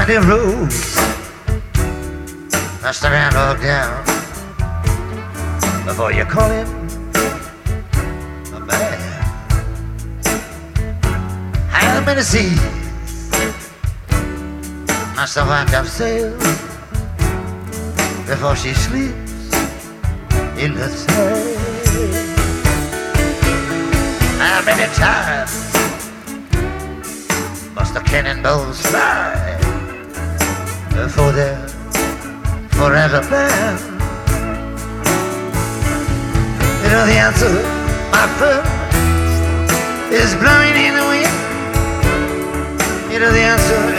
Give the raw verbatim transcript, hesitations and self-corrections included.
many roads must a man walk down before you call him a man? How many seas must a wind up sail before she sleeps in the sand? How many times must the cannonballs fly before they're forever banned? You know the answer, my friend, is blowing in the wind. You know the answer